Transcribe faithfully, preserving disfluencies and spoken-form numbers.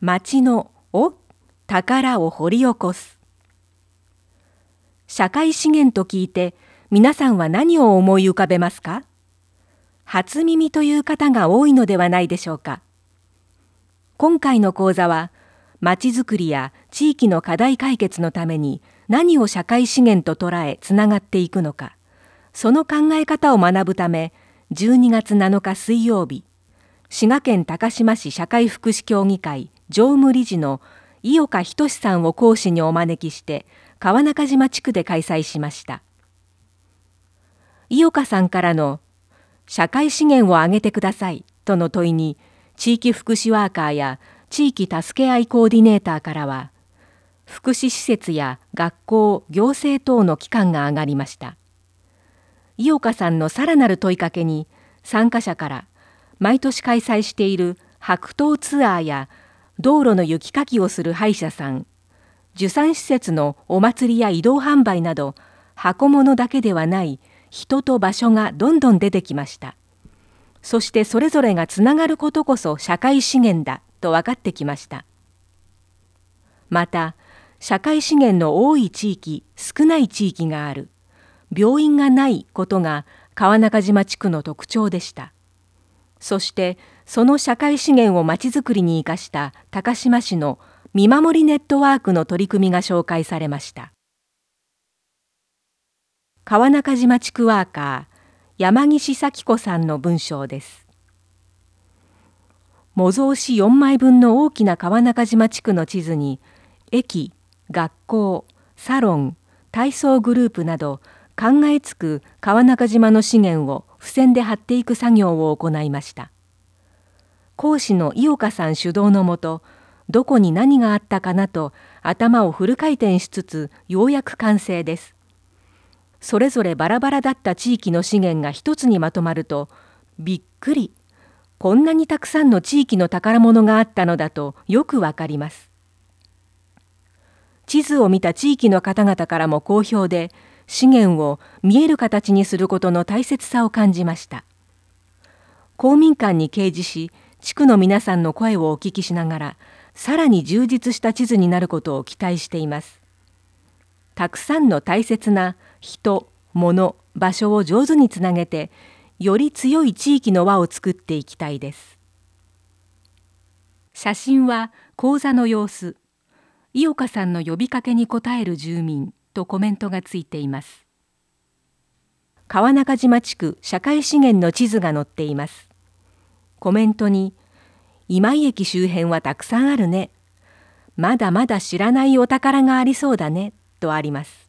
町のお宝を掘り起こす。社会資源と聞いて皆さんは何を思い浮かべますか？初耳という方が多いのではないでしょうか。今回の講座は、まちづくりや地域の課題解決のために何を社会資源と捉えつながっていくのか、その考え方を学ぶため、じゅうにがつなのか水曜日、滋賀県高島市社会福祉協議会常務理事の井岡仁さんを講師にお招きして、川中島地区で開催しました。井岡さんからの社会資源を挙げてくださいとの問いに、地域福祉ワーカーや地域助け合いコーディネーターからは、福祉施設や学校、行政等の機関が挙がりました。井岡さんのさらなる問いかけに、参加者から毎年開催している白桃ツアーや道路の雪かきをする歯医者さん、受産施設のお祭りや移動販売など、箱物だけではない人と場所がどんどん出てきました。そしてそれぞれがつながることこそ社会資源だと分かってきました。また、社会資源の多い地域、少ない地域がある、病院がないことが川中島地区の特徴でした。そしてその社会資源をまちづくりに生かした高島市の見守りネットワークの取り組みが紹介されました。川中島地区ワーカー山岸咲子さんの文章です。模造紙よんまいぶんの大きな川中島地区の地図に、駅、学校、サロン、体操グループなど考えつく川中島の資源を付箋で貼っていく作業を行いました。講師の井岡さん主導のもと、どこに何があったかなと頭をフル回転しつつ、ようやく完成です。それぞれバラバラだった地域の資源が一つにまとまると、びっくり、こんなにたくさんの地域の宝物があったのだとよくわかります。地図を見た地域の方々からも好評で、資源を見える形にすることの大切さを感じました。公民館に掲示し、地区の皆さんの声をお聞きしながら、さらに充実した地図になることを期待しています。たくさんの大切な人、物、場所を上手につなげて、より強い地域の輪を作っていきたいです。写真は講座の様子。井岡さんの呼びかけに応える住民とコメントがついています。川中島地区社会資源の地図が載っています。コメントに、今井駅周辺はたくさんあるね。まだまだ知らないお宝がありそうだね、とあります。